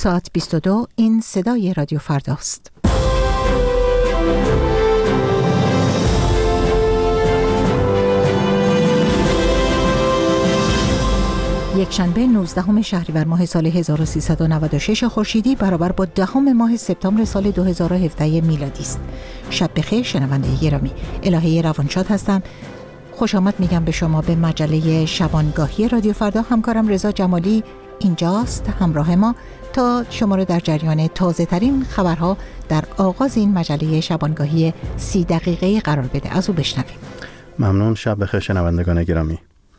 ساعت 22 این صدای رادیو فرداست. یکشنبه 19 شهریور ماه سال 1396 خورشیدی برابر با 10 ماه سپتامبر سال 2017 میلادی است. شب بخیر شنونده گرامی. الهه روانشاد هستم. خوش آمد میگم به شما به مجله شبانگاهی رادیو فردا. همکارم رضا جمالی اینجاست همراه ما تا شما رو در جریان تازه ترین خبرها در آغاز این مجله شبانگاهی 30 دقیقه‌ای قرار بده. از او بشنویم. ممنون. شب بخیر شنوندگان گرامی.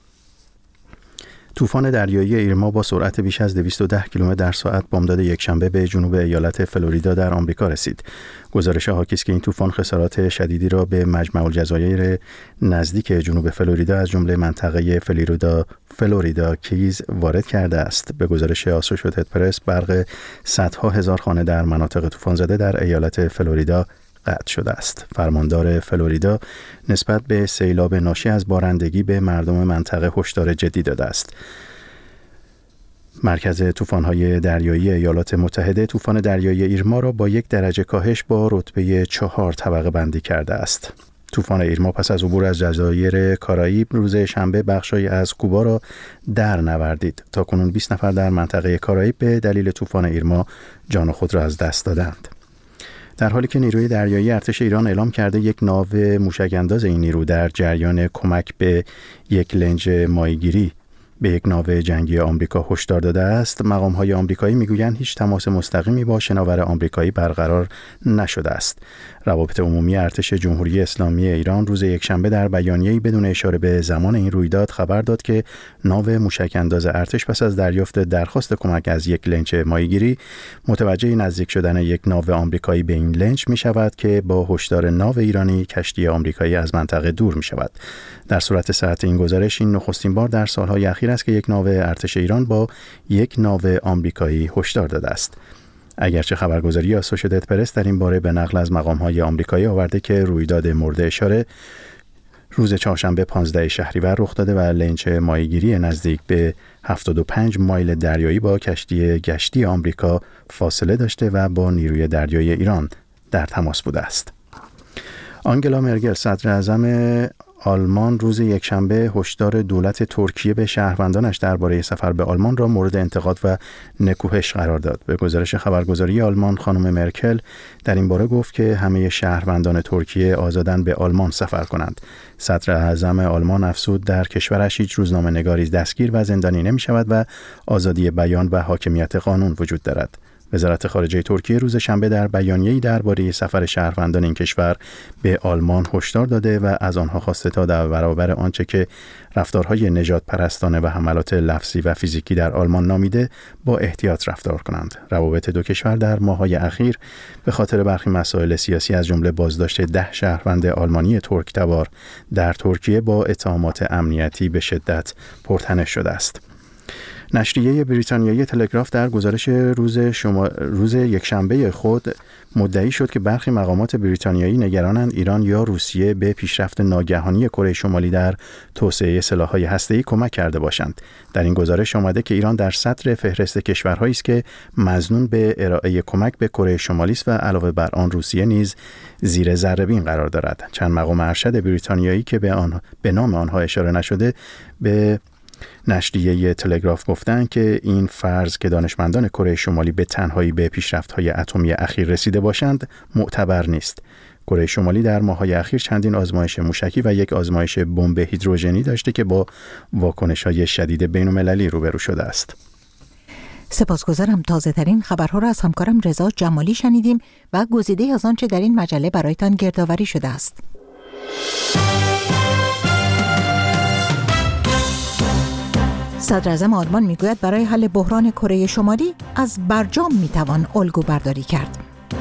طوفان دریایی ایرما با سرعت بیش از 210 کیلومتر در ساعت بامداد یکشنبه به جنوب ایالت فلوریدا در آمریکا رسید. گزارش حاکی است که این طوفان خسارات شدیدی را به مجمع الجزایر نزدیک جنوب فلوریدا از جمله منطقه فلوریدا کیز وارد کرده است. به گزارش آسوشییتد پرس برق صدها هزار خانه در مناطق طوفان زده در ایالت فلوریدا قطع شده است. فرماندار فلوریدا نسبت به سیلاب ناشی از بارندگی به مردم منطقه هشدار جدی داده است. مرکز طوفان‌های دریایی ایالات متحده طوفان دریایی ایرما را با 1 درجه کاهش با رتبه 4 طبقه بندی کرده است. طوفان ایرما پس از عبور از جزایر کارائیب روز شنبه بخشی از کوبا را در نوردید. تاکنون 20 نفر در منطقه کارائیب به دلیل طوفان ایرما جان خود را از دست دادند. در حالی که نیروی دریایی ارتش ایران اعلام کرده یک ناو موشک‌انداز این نیرو در جریان کمک به یک لنج ماهیگیری به یک ناو جنگی آمریکا هشدار داده است، مقام‌های آمریکایی میگویند هیچ تماس مستقیمی با شناور آمریکایی برقرار نشده است. روابط عمومی ارتش جمهوری اسلامی ایران روز یکشنبه در بیانیه‌ای بدون اشاره به زمان این رویداد خبر داد که ناو موشک‌انداز ارتش پس از دریافت درخواست کمک از یک لنج ماهیگیری متوجه نزدیک شدن یک ناو آمریکایی به این لنج می‌شود که با هشدار ناو ایرانی کشتی آمریکایی از منطقه دور می‌شود. در صورت صحت این گزارش این نخستین بار در سال‌های اخیر است که یک ناو ارتش ایران با یک ناو آمریکایی هشدار داده است. اگرچه خبرگزاری آسوشییتد پرس در این باره به نقل از مقام‌های آمریکایی آورده که رویداد مورد اشاره روز چهارشنبه 15 شهریور رخ داده و لنج ماهیگیری نزدیک به 75 مایل دریایی با کشتی گشتی آمریکا فاصله داشته و با نیروی دریایی ایران در تماس بوده است. آنگلا مرکل صدر اعظم آلمان روز یکشنبه هشدار دولت ترکیه به شهروندانش درباره سفر به آلمان را مورد انتقاد و نکوهش قرار داد. به گزارش خبرگزاری آلمان خانم مرکل در این باره گفت که همه شهروندان ترکیه آزادن به آلمان سفر کنند. صدر اعظم آلمان افزود در کشورش هیچ روزنامه‌نگاری دستگیر و زندانی نمی شود و آزادی بیان و حاکمیت قانون وجود دارد. وزارت خارجه ترکیه روز شنبه در بیانیه‌ای درباره سفر شهروندان این کشور به آلمان هشدار داده و از آنها خواسته تا در برابر آنچه که رفتارهای نژاد پرستانه و حملات لفظی و فیزیکی در آلمان نامیده با احتیاط رفتار کنند. روابط دو کشور در ماه‌های اخیر به خاطر برخی مسائل سیاسی از جمله بازداشت 10 شهروند آلمانی ترک‌تبار در ترکیه با اتهامات امنیتی به شدت پرتنش شده است. نشریه بریتانیایی تلگراف در گزارش روز یکشنبه خود مدعی شد که برخی مقامات بریتانیایی نگرانند ایران یا روسیه به پیشرفت ناگهانی کره شمالی در توسعه سلاح‌های هسته‌ای کمک کرده باشند. در این گزارش آمده که ایران در صدر فهرست کشورهایی است که مظنون به ارائه کمک به کره شمالی است و علاوه بر آن روسیه نیز زیر ذره‌بین قرار دارد. چند مقام ارشد بریتانیایی که به نام آنها اشاره نشده به نشریه تلگراف گفتند که این فرض که دانشمندان کره شمالی به تنهایی به پیشرفت‌های اتمی اخیر رسیده باشند معتبر نیست. کره شمالی در ماه‌های اخیر چندین آزمایش موشکی و یک آزمایش بمب هیدروژنی داشته که با واکنش‌های شدید بین‌المللی روبرو شده است. سپاسگزارم. تازه ترین خبرها را از همکارم رضا جمالی شنیدیم و گزیده از آنچه در این مجله برایتان گردآوری شده است. صدر اعظم آلمان میگوید برای حل بحران کره شمالی از برجام میتوان الگو برداری کرد.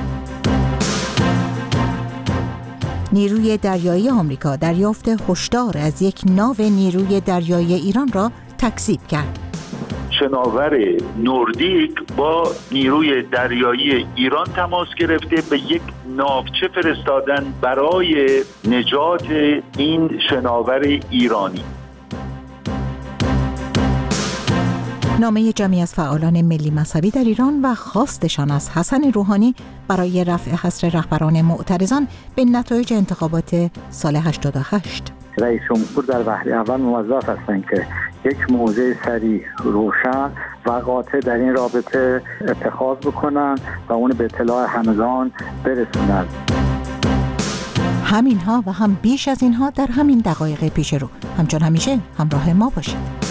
نیروی دریایی آمریکا دریافت هشدار از یک ناو نیروی دریایی ایران را تکذیب کرد. شناور نوردیک با نیروی دریایی ایران تماس گرفته به یک ناوچه فرستادن برای نجات این شناور ایرانی. نامه جمعی از فعالان ملی مذهبی در ایران و خواستشان از حسن روحانی برای رفع حصر رهبران معترضان به نتایج انتخابات سال 88. رئیس جمهور در وهله اول موظف هستند که یک موضع صریح، روشن و قاطع در این رابطه اتخاذ بکنند و اون به اطلاع همگان برسونند. همینها و هم بیش از اینها در همین دقایق پیش رو. همچون همیشه همراه ما باشید.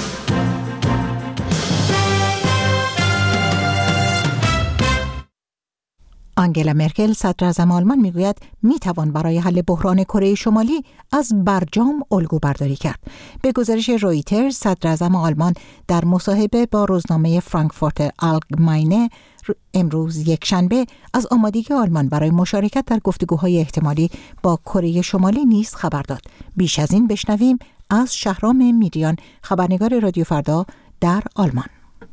آنگلا مرکل صدر اعظم آلمان میگوید میتوان برای حل بحران کره شمالی از برجام الگو برداری کرد. به گزارش رویترز، صدر اعظم آلمان در مصاحبه با روزنامه فرانکفورت آلگماینه امروز یکشنبه از آمادگی آلمان برای مشارکت در گفتگوهای احتمالی با کره شمالی نیز خبر داد. بیش از این بشنویم از شهرام میریان، خبرنگار رادیو فردا در آلمان.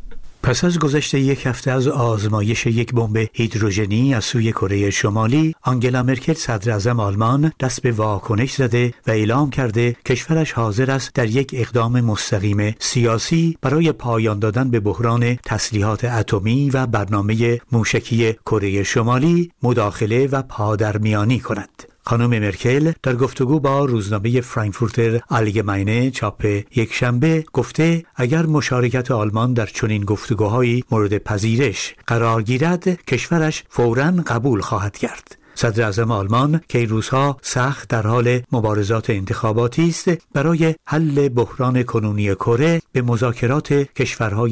پس از گذشت یک هفته از آزمایش یک بمب هیدروژنی از سوی کره شمالی، آنگلا مرکل صدر اعظم آلمان دست به واکنش زده و اعلام کرده کشورش حاضر است در یک اقدام مستقیم سیاسی برای پایان دادن به بحران تسلیحات اتمی و برنامه موشکی کره شمالی مداخله و پادرمیانی کند. خانم مرکل در گفتگو با روزنامه فرانکفورتر آلگماینه چاپ یکشنبه گفته اگر مشارکت آلمان در چنین گفتگوهایی مورد پذیرش قرار گیرد، کشورش فوراً قبول خواهد کرد. صدر اعظم آلمان که این روزها سخت در حال مبارزات انتخاباتی است، برای حل بحران کنونی کره به مذاکرات کشورهای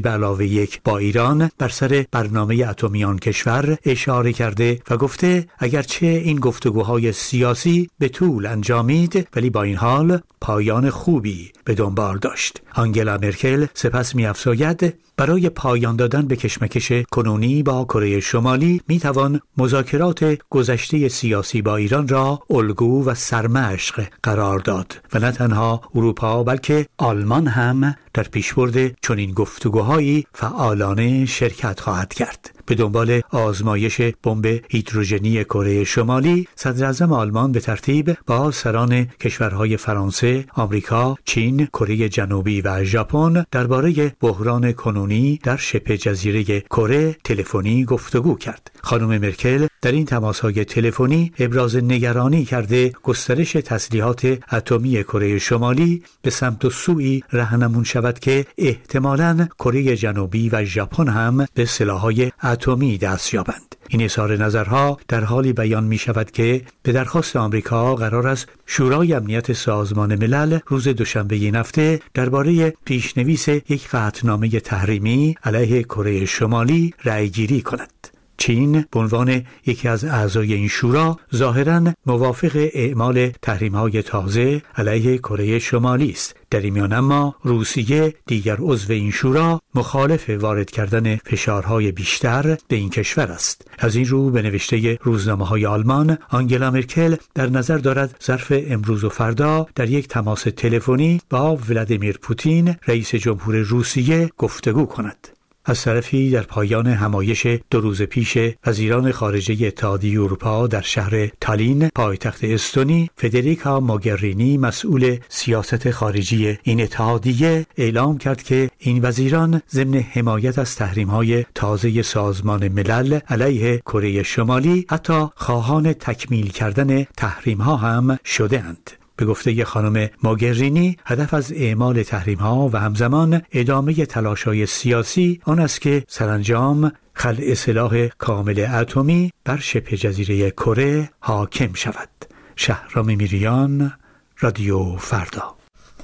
5+1 با ایران بر سر برنامه اتمی آن کشور اشاره کرده و گفته اگرچه این گفتگوهای سیاسی به طول انجامید، ولی با این حال پایان خوبی به دنبال داشت. آنگلا مرکل سپس می‌افزاید برای پایان دادن به کشمکش کنونی با کره شمالی میتوان مذاکرات گذشته سیاسی با ایران را الگو و سرمشق قرار داد و نه تنها اروپا بلکه آلمان هم در پیشبرد چنین گفتگوهایی فعالانه شرکت خواهد کرد. به دنبال آزمایش بمب هیدروژنی کره شمالی، صدر اعظم آلمان به ترتیب با سران کشورهای فرانسه، آمریکا، چین، کره جنوبی و ژاپن درباره بحران کنونی در شبه جزیره کره تلفنی گفتگو کرد. خانم مرکل در این تماس‌های تلفنی ابراز نگرانی کرده گسترش تسلیحات اتمی کره شمالی به سمت و سوی راهنمون شود که احتمالاً کره جنوبی و ژاپن هم به سلاح‌های اتمی دست یابند. این اظهار نظرها در حالی بیان می شود که به درخواست آمریکا قرار است شورای امنیت سازمان ملل روز دوشنبه این هفته درباره پیشنویس یک قطعنامه تحریمی علیه کره شمالی رأی‌گیری کند. چین به عنوان یکی از اعضای این شورا ظاهراً موافق اعمال تحریم‌های تازه علیه کره شمالی است. در این میان اما روسیه، دیگر عضو این شورا، مخالف وارد کردن فشارهای بیشتر به این کشور است. از این رو به نوشته روزنامه‌های آلمان، آنگلا مرکل در نظر دارد ظرف امروز و فردا در یک تماس تلفنی با ولادیمیر پوتین، رئیس جمهور روسیه، گفتگو کند. از طرفی در پایان همایش 2 روز پیش وزیران خارجه اتحادیه اروپا در شهر تالین پایتخت استونی، فدریکا موگرینی مسئول سیاست خارجی این اتحادیه اعلام کرد که این وزیران ضمن حمایت از تحریم‌های تازه سازمان ملل علیه کره شمالی حتی خواهان تکمیل کردن تحریم‌ها هم شده‌اند. به گفته خانم موگرینی، هدف از اعمال تحریم‌ها و همزمان ادامه تلاش‌های سیاسی آن است که سرانجام خلع سلاح کامل اتمی بر شبه جزیره کره حاکم شود. شهرام میریان، رادیو فردا.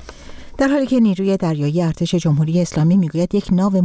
در حالی که نیروی دریایی ارتش جمهوری اسلامی میگوید یک ناو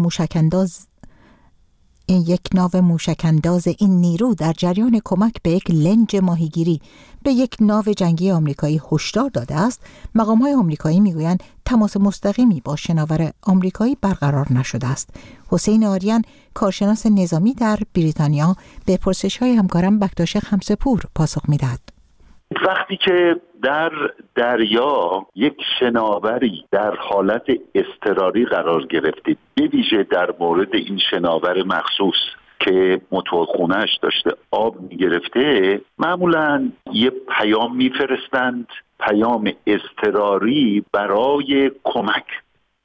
موشک‌انداز این نیرو در جریان کمک به یک لنج ماهیگیری به یک ناو جنگی آمریکایی هشدار داده است، مقام‌های آمریکایی میگویند تماس مستقیمی با شناور آمریکایی برقرار نشده است. حسین آریان، کارشناس نظامی در بریتانیا، به پرسش‌های همکارم بکتاش خمسه‌پور پاسخ می‌دهد. وقتی که در دریا یک شناوری در حالت اضطراری قرار گرفته، به ویژه در مورد این شناور مخصوص که موتورخونه‌اش داشته آب می‌گرفته، معمولاً یه پیام می‌فرستند، پیام اضطراری برای کمک.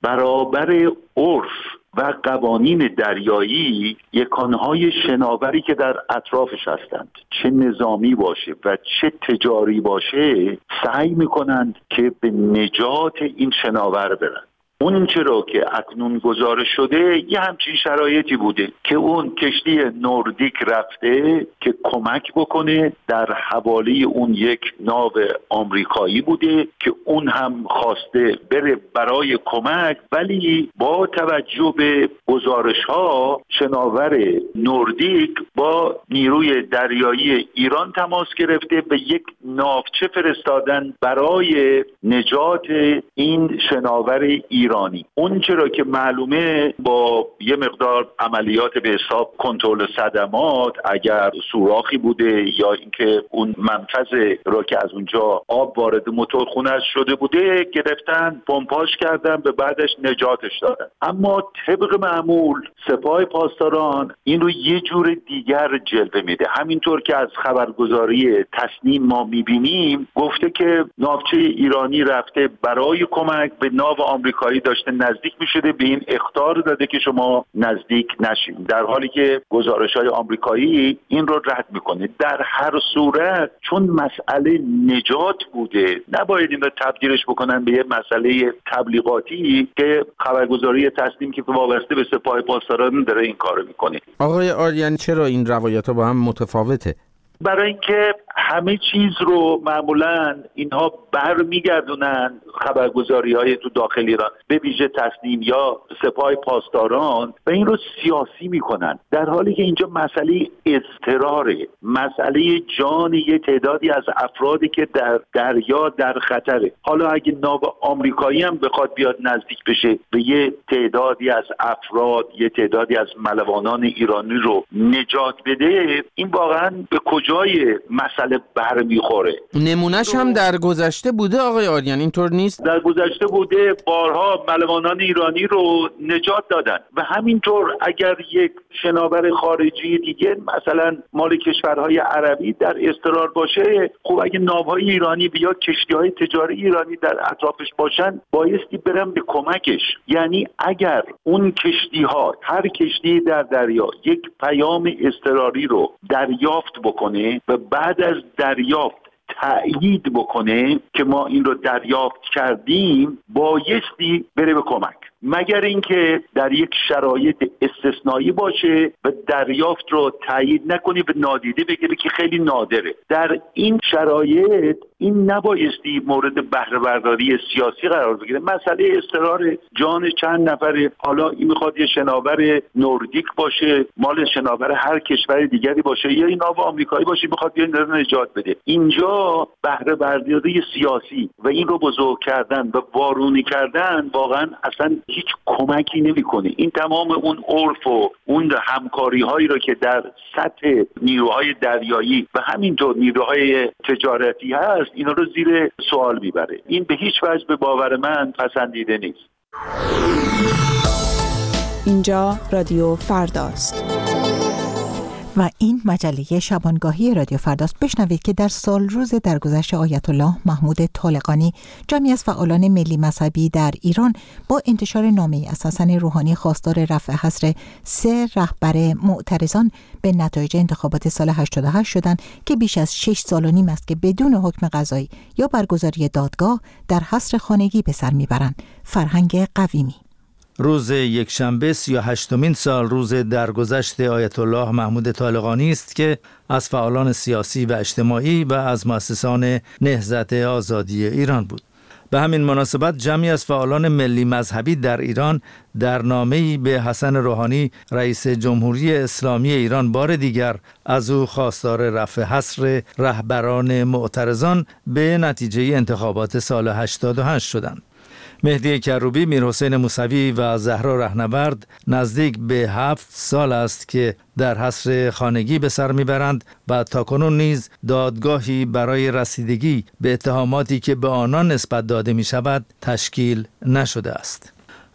برابر عرف و قوانین دریایی یکانهای شناوری که در اطرافش هستند، چه نظامی باشه و چه تجاری باشه، سعی میکنند که به نجات این شناور برن. اون چرا که اکنون گزارش شده یه همچین شرایطی بوده که اون کشتی نوردیک رفته که کمک بکنه، در حوالی اون یک ناو آمریکایی بوده که اون هم خواسته بره برای کمک، ولی با توجه به گزارش ها شناور نوردیک با نیروی دریایی ایران تماس گرفته و یک ناوچه فرستادن برای نجات این شناور ایرانی. اون چرا که معلومه با یه مقدار عملیات به حساب کنترل صدمات، اگر سوراخی بوده یا اینکه اون منفذ را که از اونجا آب وارد موتورخونه شده بوده گرفتن، پمپاژ کردن، به بعدش نجاتش دادن. اما طبق معمول سپاه پاسداران این رو یه جور دیگر جلوه میده. همینطور که از خبرگزاری تصنیم ما میبینیم، گفته که ناوچه ایرانی رفته برای کمک به ناو آمریکایی داشته نزدیک میشده، به این اخطار داده که شما نزدیک نشین، در حالی که گزارش‌های آمریکایی این رو رد میکنه. در هر صورت چون مسئله نجات بوده، نباید این رو تبدیلش بکنن به یه مسئله تبلیغاتی که خبرگزاری تصنیم که وابسته به سپاه پاسداران داره این کارو میکنه. آقای آریان، چرا این روایت‌ها با هم متفاوته؟ برای اینکه همه چیز رو معمولاً اینها برمیگردونن خبرگزاری‌های تو داخل ایران، به ویژه تصنیم یا سپاه پاسداران، و این رو سیاسی میکنن، در حالی که اینجا مسئله اضطراره، مسئله جان یه تعدادی از افرادی که در دریا در خطره. حالا اگه ناو آمریکایی هم بخواد بیاد نزدیک بشه به یه تعدادی از افراد، یه تعدادی از ملوانان ایرانی رو نجات بده، این واقعاً به کجای مسئله برمیخوره؟ نمونهش هم در گذشته بوده آقای آریان، اینطور نیست؟ در گذشته بوده، بارها ملوانان ایرانی رو نجات دادن. و همینطور اگر یک شناور خارجی دیگه مثلا مال کشورهای عربی در اضطرار باشه، خب اگه ناوهای ایرانی یا کشتی‌های تجاری ایرانی در اطرافش باشن، بایستی برن به کمکش. یعنی اگر اون کشتی‌ها، هر کشتی در دریا یک پیام اضطراری رو دریافت بکنه و بعد از دریافت تأیید بکنه که ما این رو دریافت کردیم، بایستی بره به کمک، مگر اینکه در یک شرایط استثنایی باشه و دریافت رو تأیید نکنی و نادیده بگیره که خیلی نادره. در این شرایط این نبایستی مورد بهره برداری سیاسی قرار بگیره. مسئله اضطرار جان چند نفره، حالا این میخواد یه شناور نوردیک باشه، مال شناور هر کشور دیگری باشه، یا این ناو آمریکایی باشه میخواد بیاد نجات بده. اینجا بهره برداری سیاسی و این رو بزرگ کردن و وارونی کردن واقعا اصلا هیچ کمکی نمیکنه. این تمام اون عرف و اون همکاری هایی رو که در سطح نیروهای دریایی و همینطور نیروهای تجارتی هست، اینا رو زیر سوال میبره. این به هیچ وجه به باور من پسندیده نیست. اینجا رادیو فرداست و این مجله شبانگاهی رادیو فرداست. بشنوید که در سالروز درگذشت آیت الله محمود طالقانی، جمعی از فعالان ملی مذهبی در ایران با انتشار نامه‌ای از حسن روحانی خواستار رفع حصر 3 رهبر معترضان به نتایج انتخابات سال 88 شدند که بیش از 6 سال و نیم است که بدون حکم قضایی یا برگزاری دادگاه در حصر خانگی به سر میبرند. فرهنگ قویمی. روز یکشنبه 38مین سال روز درگذشت آیت الله محمود طالقانی است که از فعالان سیاسی و اجتماعی و از مؤسسان نهضت آزادی ایران بود. به همین مناسبت جمعی از فعالان ملی مذهبی در ایران در نامه‌ای به حسن روحانی رئیس جمهوری اسلامی ایران بار دیگر از او خواستار رفع حصر رهبران معترضان به نتیجه انتخابات سال 88 شدند. مهدی کروبی، میرحسین موسوی و زهرا رهنورد نزدیک به 7 سال است که در حصر خانگی به سر میبرند و تاکنون نیز دادگاهی برای رسیدگی به اتهاماتی که به آنان نسبت داده می شود تشکیل نشده است.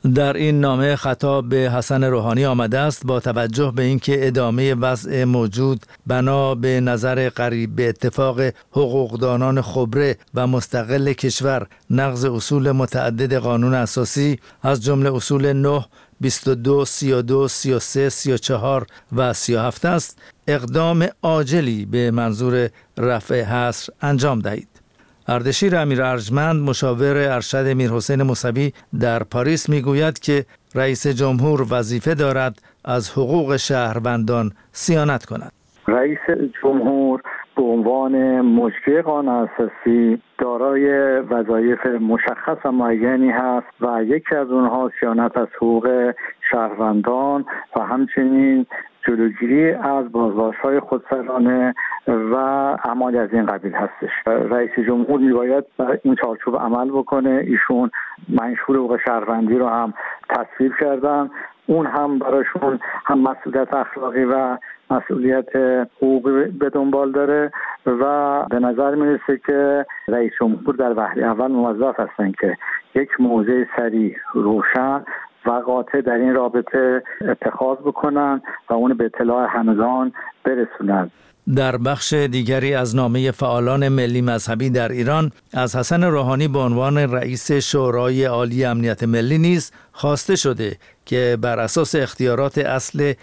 در این نامه خطاب به حسن روحانی آمده است با توجه به اینکه ادامه وضع موجود بنا به نظر قریب به اتفاق حقوقدانان خبره و مستقل کشور نقض اصول متعدد قانون اساسی از جمله اصول 9 22 32 33 34 و 37 است، اقدام عاجلی به منظور رفع حصر انجام دهید. اردشیر امیر ارجمند مشاور ارشد میرحسین موسوی در پاریس میگوید که رئیس جمهور وظیفه دارد از حقوق شهروندان صیانت کند. رئیس جمهور به عنوان مجری قانون اساسی دارای وظایف مشخص و معینی هست و یکی از اونها صیانت از حقوق شهروندان و همچنین جلوگیری از بازداشت‌های خودسرانه و اعمال از این قبیل هستش. رئیس جمهور میباید در این چارچوب عمل بکنه. ایشون منشور حقوق شهروندی رو هم تصویب کردن، اون هم براشون هم مسئولیت اخلاقی و مسئولیت حقوقی به دنبال داره و به نظر میرسه که رئیس جمهور در وهله اول موظف هستن که یک موضع صریح، روشن و قاطع در این رابطه اتخاذ بکنن و اون به اطلاع همگان برسونن. در بخش دیگری از نامه فعالان ملی مذهبی در ایران از حسن روحانی به عنوان رئیس شورای عالی امنیت ملی نیز خواسته شده که بر اساس اختیارات اصل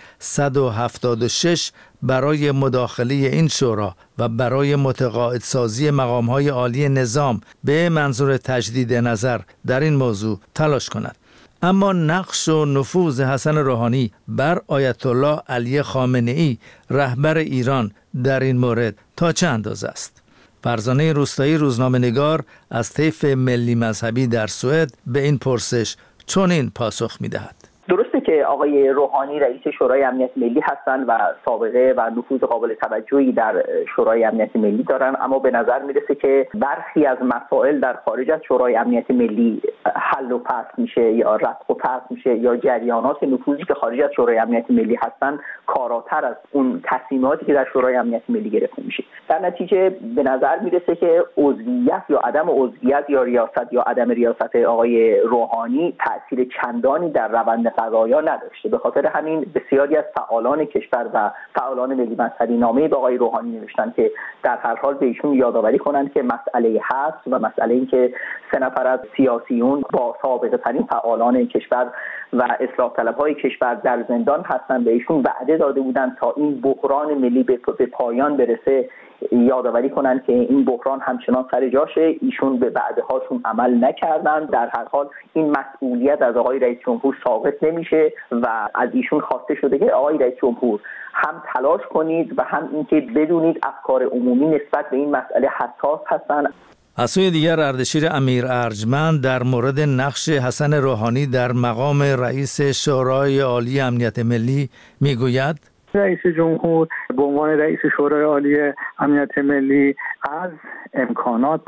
176 برای مداخله این شورا و برای متقاعدسازی مقام‌های عالی نظام به منظور تجدید نظر در این موضوع تلاش کند. اما نقش و نفوذ حسن روحانی بر آیت الله علی خامنه‌ای رهبر ایران در این مورد تا چه اندازه است؟ فرزانه روستایی روزنامه‌نگار از طیف ملی مذهبی در سوئد به این پرسش چنین پاسخ می‌دهد. درسته که آقای روحانی رئیس شورای امنیت ملی هستند و سابقه و نفوذ قابل توجهی در شورای امنیت ملی دارن، اما به نظر میرسه که برخی از مسائل در خارج از شورای امنیت ملی حل و فصل میشه یا رفع و فصل میشه یا جریانات نفوذی که خارج از شورای امنیت ملی هستن کاراتر از اون تصمیماتی که در شورای امنیت ملی گرفته میشه. در نتیجه به نظر میرسه که عضویت یا عدم عضویت یا ریاست یا عدم ریاست آقای روحانی تأثیر چندانی در روند قضایا نداشته. به خاطر همین بسیاری از فعالان کشور و فعالان ملی مذهبی نامه به آقای روحانی نوشتن که در هر حال به ایشون یادآوری کنند که مسئله هست و مسئله این که 3 نفر از سیاسیون با سابقه ترین فعالان کشور و اصلاح طلب‌های کشور در زندان هستند به ایشون وعده داده بودند تا این بحران ملی به پایان برسه یادآوری کنند که این بحران همچنان سر جاشه. ایشون به وعده هاشون عمل نکردن. در هر حال این مسئولیت از آقای رئیس جمهور ساقط نمیشه و از ایشون خواسته شده که آقای رئیس جمهور هم تلاش کنید و هم اینکه بدونید افکار عمومی نسبت به این مسئله حساس هستن. از سوی دیگر اردشیر امیر ارجمند در مورد نقش حسن روحانی در مقام رئیس شورای عالی امنیت ملی میگوید رئیس جمهور به عنوان رئیس شورای عالی امنیت ملی از امکانات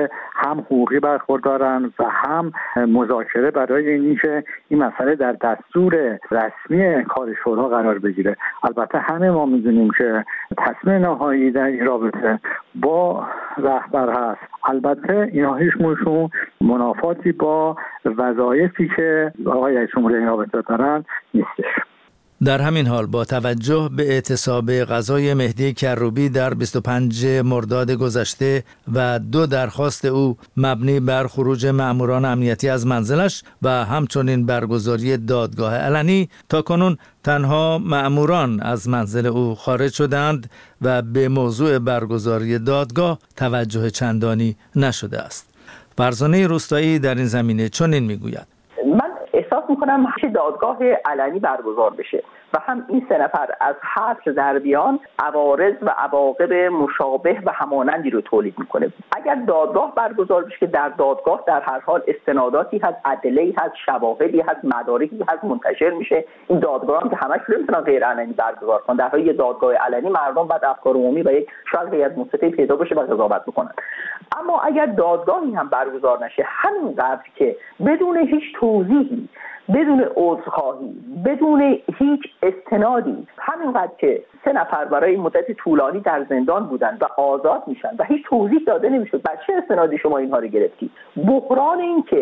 هم حقوقی برخوردارن و هم مذاکره برای اینکه این مسئله در دستور رسمی کار شورا قرار بگیره. البته همه ما میدونیم که تصمیم نهایی در این رابطه با رهبر هست. البته اینها هیچ موضوع منافاتی با وظایفی که آقای رئیس جمهور این رابطه دارن نیستش. در همین حال با توجه به اعتصاب قضای مهدی کروبی در 25 مرداد گذشته و 2 درخواست او مبنی بر خروج مأموران امنیتی از منزلش و همچنین برگزاری دادگاه علنی، تاکنون تنها مأموران از منزل او خارج شدند و به موضوع برگزاری دادگاه توجه چندانی نشده است. فرزانه روستایی در این زمینه چنین میگوید: احساس میکنم که دادگاه علنی برگزار بشه و هم این 3 نفر از حبس در بیان عوارض و عواقب مشابه و همانندی رو تولید میکنه. اگر دادگاه برگزار بشه که در دادگاه در هر حال استناداتی هست، ادله‌ای هست، شواهدی هست، مدارکی هست منتشر میشه. این دادگاه هم که همش نمیتونن غیر علنی برگزار کنن. در حال یه دادگاه علنی مردم بعد افکار عمومی و یک شاید هیئت مستطیع پیدا بشه و قضاوت بکنن. اما اگر دادگاهی هم برگزار نشه، همینقدر که بدون هیچ توضیحی، بدون عذرخواهی، بدون هیچ استنادی، همینقدر که 3 نفر برای مدت طولانی در زندان بودن و آزاد میشن و هیچ توضیح داده نمیشد بر چه استنادی شما اینها رو گرفتید. بحران این که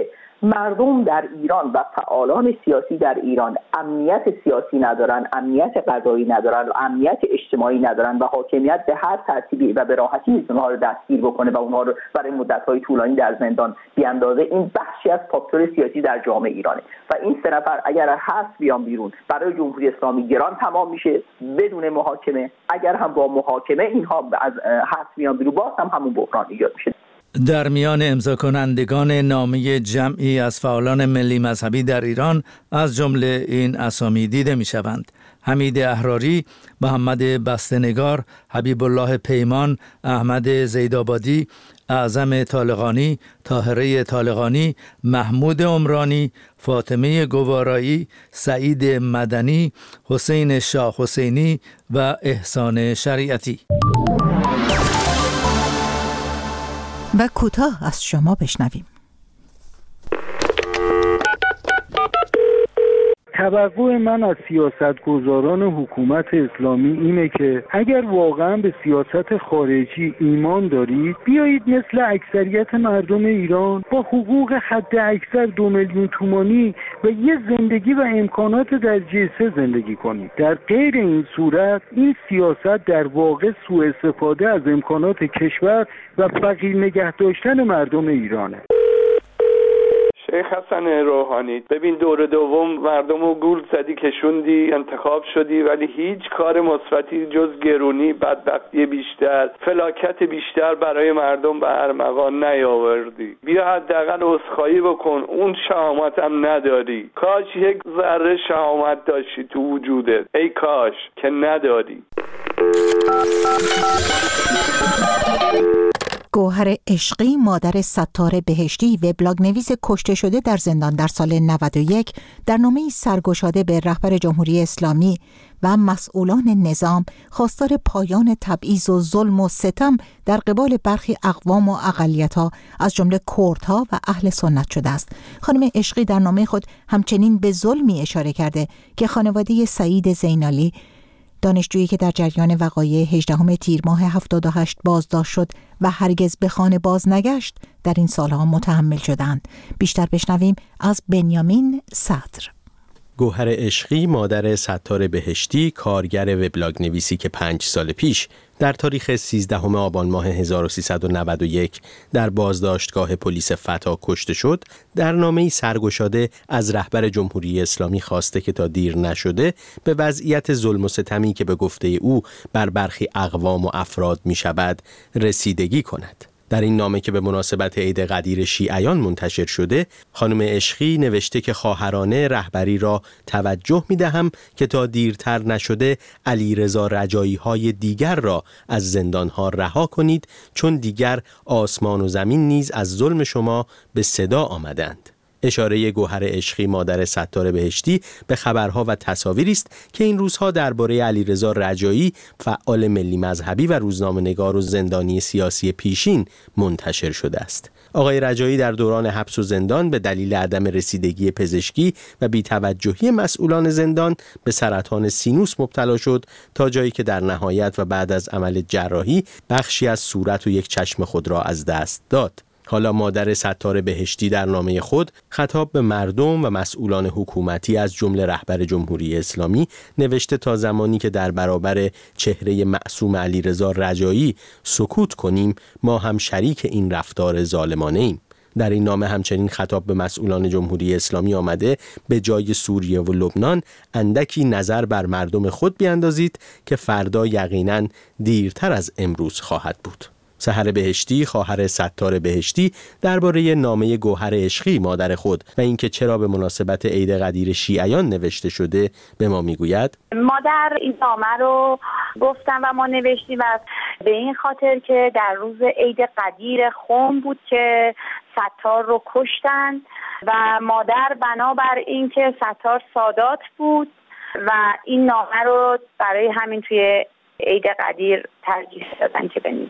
مردم در ایران و فعالان سیاسی در ایران امنیت سیاسی ندارن، امنیت غذایی ندارن و امنیت اجتماعی ندارن و حاکمیت به هر ترتیبی و به راحتی میتونه اونها رو دستگیر بکنه و اونها رو برای مدت‌های طولانی در زندان بیاندازه، این بخشی از فاکتور سیاسی در جامعه ایرانه و این سه نفر اگر حبس بیان بیرون برای جمهوری اسلامی گران تمام میشه بدون محاکمه. اگر هم با محاکمه اینها از حبس بیان بیرون باز هم همون بحران ایجاد میشه. در میان امضا کنندگان نامه جمعی از فعالان ملی مذهبی در ایران از جمله این اسامی دیده می شوند: حمید احراری، محمد بسته‌نگار، حبیب الله پیمان، احمد زیدآبادی، اعظم طالقانی، طاهره طالقانی، محمود عمرانی، فاطمه گوارایی، سعید مدنی، حسین شاه حسینی و احسان شریعتی. و کوتاه از شما بشنویم. توقع من از سیاستگزاران حکومت اسلامی اینه که اگر واقعا به سیاست خارجی ایمان دارید، بیایید مثل اکثریت مردم ایران با حقوق حد اکثر 2 میلیون تومانی و یه زندگی و امکانات درجه 3 زندگی کنید. در غیر این صورت این سیاست در واقع سوء استفاده از امکانات کشور و فقیر نگه داشتن مردم ایرانه. شیخ حسن روحانی، ببین دور دوم مردم رو گول زدی، کشوندی، انتخاب شدی، ولی هیچ کار مثبتی جز گرونی، بدبختی بیشتر، فلاکت بیشتر برای مردم به ارمغان نیاوردی. بیا حداقل عذرخواهی بکن، اون شهامت هم نداری. کاش یک ذره شهامت داشتی تو وجودت، ای کاش که نداری. گوهر عشقی، مادر ستار بهشتی، وبلاگ نویس کشته شده در زندان در سال 91، در نامه‌ای سرگشاده به رهبر جمهوری اسلامی و مسئولان نظام خواستار پایان تبعیض و ظلم و ستم در قبال برخی اقوام و اقلیت‌ها از جمله کردها و اهل سنت شده است. خانم عشقی در نامه خود همچنین به ظلمی اشاره کرده که خانواده سعید زینالی، دانشجویی که در جریان وقایع 18 تیر ماه 78 بازداشت شد و هرگز به خانه باز نگشت، در این سالها متحمل شدند. بیشتر بشنویم از بنیامین صدر. گوهر عشقی، مادر ستار بهشتی، کارگر وبلاگ نویسی که 5 سال پیش در تاریخ 13 آبان ماه 1391 در بازداشتگاه پلیس فتا کشته شد، در نامه‌ای سرگشاده از رهبر جمهوری اسلامی خواسته که تا دیر نشده به وضعیت ظلم و ستمی که به گفته او بر برخی اقوام و افراد می شود رسیدگی کند. در این نامه که به مناسبت عید قدیر شیعیان منتشر شده، خانم عشقی نوشته که خواهرانه رهبری را توجه می‌دهم که تا دیرتر نشده علیرضا رجایی‌های دیگر را از زندان‌ها رها کنید، چون دیگر آسمان و زمین نیز از ظلم شما به صدا آمدند. اشاره گوهر عشقی، مادر ستار بهشتی، به خبرها و تصاویری است که این روزها درباره علیرضا رجایی، فعال ملی مذهبی و روزنامه‌نگار و زندانی سیاسی پیشین منتشر شده است. آقای رجایی در دوران حبس و زندان به دلیل عدم رسیدگی پزشکی و بی‌توجهی مسئولان زندان به سرطان سینوس مبتلا شد، تا جایی که در نهایت و بعد از عمل جراحی بخشی از صورت و یک چشم خود را از دست داد. حالا مادر ستار بهشتی در نامه خود خطاب به مردم و مسئولان حکومتی از جمله رهبر جمهوری اسلامی نوشته تا زمانی که در برابر چهره معصوم علیرضا رجایی سکوت کنیم، ما هم شریک این رفتار ظالمانه ایم. در این نامه همچنین خطاب به مسئولان جمهوری اسلامی آمده به جای سوریه و لبنان اندکی نظر بر مردم خود بیاندازید که فردا یقیناً دیرتر از امروز خواهد بود. سحر بهشتی، خواهر ستار بهشتی، درباره نامه گوهر عشقی، مادر خود، و اینکه چرا به مناسبت عید قدیر شیعیان نوشته شده به ما میگوید: مادر این نامه رو گفتم و ما نوشتیم و به این خاطر که در روز عید قدیر خم بود که ستار رو کشتن و مادر بنابر این که ستار سادات بود و این نامه رو برای همین توی عید قدیر ترجیح دادن که بنویسیم.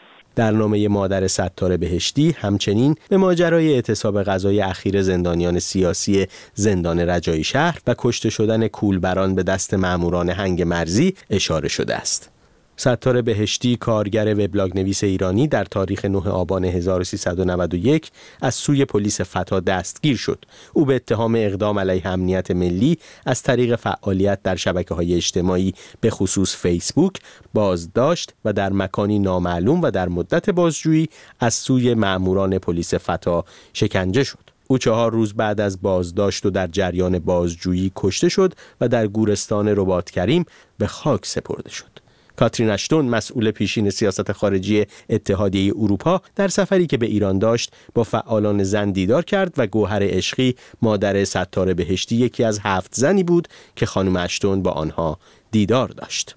در نامه مادر ستار بهشتی همچنین به ماجرای اعتصاب غذای اخیر زندانیان سیاسی زندان رجایی شهر و کشته شدن کولبران به دست ماموران هنگ مرزی اشاره شده است. ستار بهشتی، کارگر وبلاگ‌نویس ایرانی، در تاریخ 9 آبان 1391 از سوی پلیس فتا دستگیر شد. او به اتهام اقدام علیه امنیت ملی از طریق فعالیت در شبکه‌های اجتماعی به خصوص فیسبوک بازداشت و در مکانی نامعلوم و در مدت بازجویی از سوی مأموران پلیس فتا شکنجه شد. او 4 روز بعد از بازداشت و در جریان بازجویی کشته شد و در گورستان رباط کریم به خاک سپرده شد. کاترین اشتون، مسئول پیشین سیاست خارجی اتحادیه اروپا، در سفری که به ایران داشت با فعالان زن دیدار کرد و گوهر عشقی، مادر ستار بهشتی، یکی از 7 زنی بود که خانم اشتون با آنها دیدار داشت.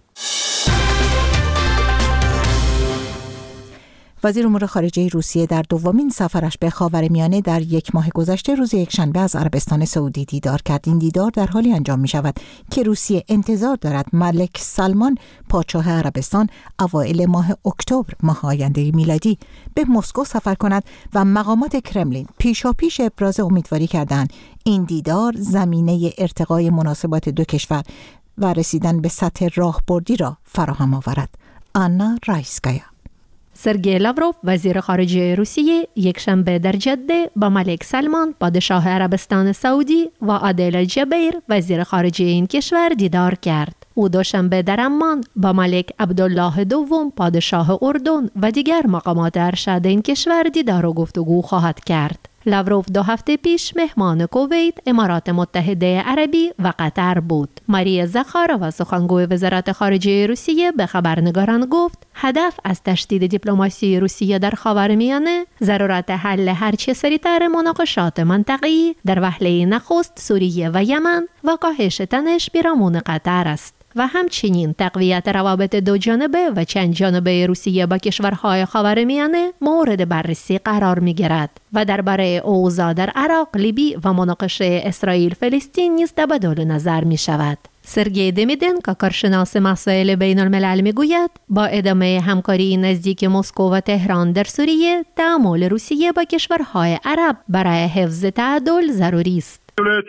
وزیر امور خارجه روسیه در دومین سفرش به خاورمیانه در یک ماه گذشته روز یکشنبه از عربستان سعودی دیدار کرد. این دیدار در حالی انجام می شود که روسیه انتظار دارد ملک سلمان پادشاه عربستان اوایل ماه اکتبر ماه آینده میلادی به مسکو سفر کند و مقامات کرملین پیشاپیش ابراز امیدواری کردند این دیدار زمینه ارتقای مناسبات دو کشور و رسیدن به سطح راهبردی را فراهم آورد. آنا رایسکایا. سرگئی لاوروف وزیر خارجه روسیه یکشنبه در جده با ملک سلمان پادشاه عربستان سعودی و عادل جبیر وزیر خارجه این کشور دیدار کرد. او دوشنبه در عمان با ملک عبدالله دوم پادشاه اردن و دیگر مقامات ارشد این کشور دیدار و گفتگو خواهد کرد. لاوروف 2 هفته پیش مهمان کویت، امارات متحده عربی و قطر بود. ماریا زخارova، سخنگوی وزارت خارجه روسیه، به خبرنگاران گفت هدف از تشدید دیپلماسی روسیه در خاورمیانه ضرورت حل هرچه سریعتر مناقشات منطقه‌ای در وهله نخست سوریه و یمن و کاهش تنش پیرامون قطر است و همچنین تقویت روابط دو جانبه و چند جانبه روسیه با کشورهای خاورمیانه مورد بررسی قرار می‌گیرد و درباره اوضاع در عراق، لیبی و مناقشه اسرائیل فلسطین نیز تبادل نظر می‌شود. سرگئی دمیدنکو، کارشناس مسائل بین الملل، میگوید با ادامه همکاری نزدیک مسکو و تهران در سوریه، تعامل روسیه با کشورهای عرب برای حفظ تعادل ضروری است.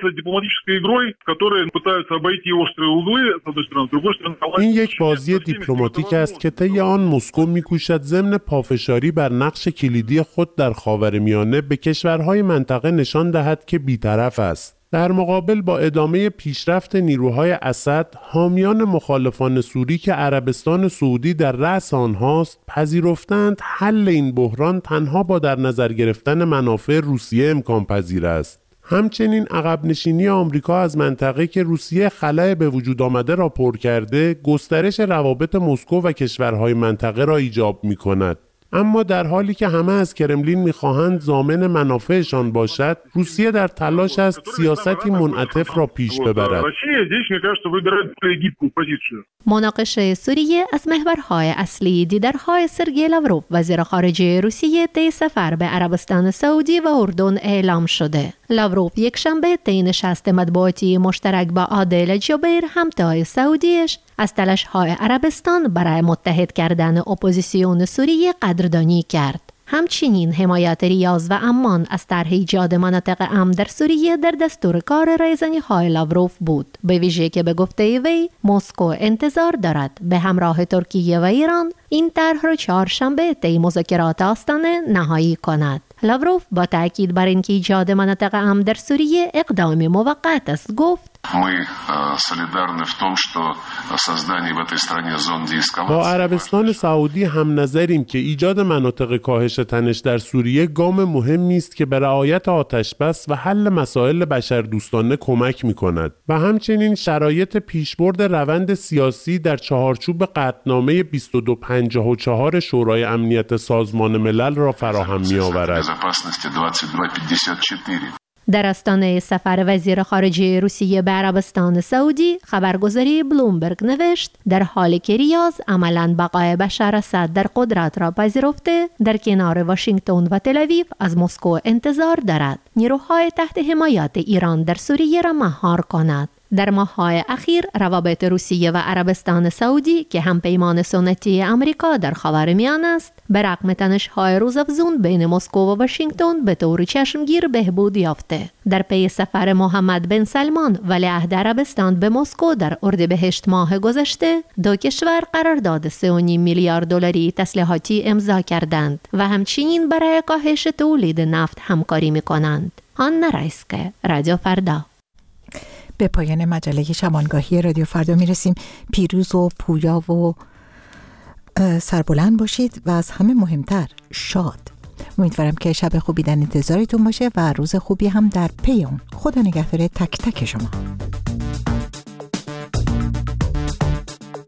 این یک بازی دیپلماتیک است که طی آن مسکو می‌کوشد ضمن پافشاری بر نقش کلیدی خود در خاورمیانه به کشورهای منطقه نشان دهد که بی‌طرف است. در مقابل با ادامه پیشرفت نیروهای اسد، حامیان مخالفان سوری که عربستان سعودی در رأس آنهاست، پذیرفتند حل این بحران تنها با در نظر گرفتن منافع روسیه امکان پذیر است. همچنین عقب نشینی آمریکا از منطقه که روسیه خلأ به وجود آمده را پر کرده، گسترش روابط مسکو و کشورهای منطقه را ایجاب می‌کند. اما در حالی که همه از کرملین می‌خواهند ضامن منافعشان باشد، روسیه در تلاش است سیاستی منعطف را پیش ببرد. مناقشه سوریه از محورهای اصلی دیدارهای سرگئی لاوروف وزیر خارجه روسیه طی سفر به عربستان سعودی و اردن اعلام شده. لاوروف یکشنبه طی نشست مطبوعاتی مشترک با عادل جبیر همتای سعودیش از تلاش‌های عربستان برای متحد کردن اپوزیسیون سوریه قدردانی کرد. همچنین حمایت ریاض و عمان از طرح ایجاد مناطق امن در سوریه در دستور کار رایزنی‌های لاوروف بود، به ویژه که به گفته وی مسکو انتظار دارد به همراه ترکیه و ایران این طرح را چهارشنبه طی مذاکرات آستانه نهایی کند. لاوروف با تاکید بر اینکه ایجاد مناطق امن در سوریه اقدام موقت است گفت با عربستان سعودی هم نظریم که ایجاد مناطق کاهش تنش در سوریه گام مهمی است که به رعایت آتشبس و حل مسائل بشردوستانه کمک می‌کند و همچنین شرایط پیشبرد روند سیاسی در چهارچوب قطعنامه 2254 شورای امنیت سازمان ملل را فراهم می‌آورد. در آستانه سفر وزیر خارجه روسیه به عربستان سعودی، خبرگزاری بلومبرگ نوشت در حالی که ریاض عملاً بقای بشار اسد در قدرت را پذیرفته، در کنار واشنگتن و تل‌آویو از مسکو انتظار دارد نیروهای تحت حمایت ایران در سوریه را مهار کند. در ماه‌های اخیر روابط روسیه و عربستان سعودی که هم پیمان سنتی آمریکا در خاورمیانه است، به رغم تنش‌های روزافزون بین مسکو و واشنگتن به طور چشمگیر بهبود یافته. در پی سفر محمد بن سلمان ولیعهد عربستان به مسکو در اردیبهشت ماه گذشته، دو کشور قرارداد 3.5 میلیارد دلاری تسلیحاتی امضا کردند و همچنین برای کاهش تولید نفت همکاری می‌کنند. آن رایسکه، رادیو فردا. به پایان مجله شبانگاهی رادیو فردا میرسیم. پیروز و پویا و سربلند باشید و از همه مهمتر شاد. امیدوارم که شب خوبی در انتظارتون باشه و روز خوبی هم در پی اون. خدا نگهدار تک تک شما.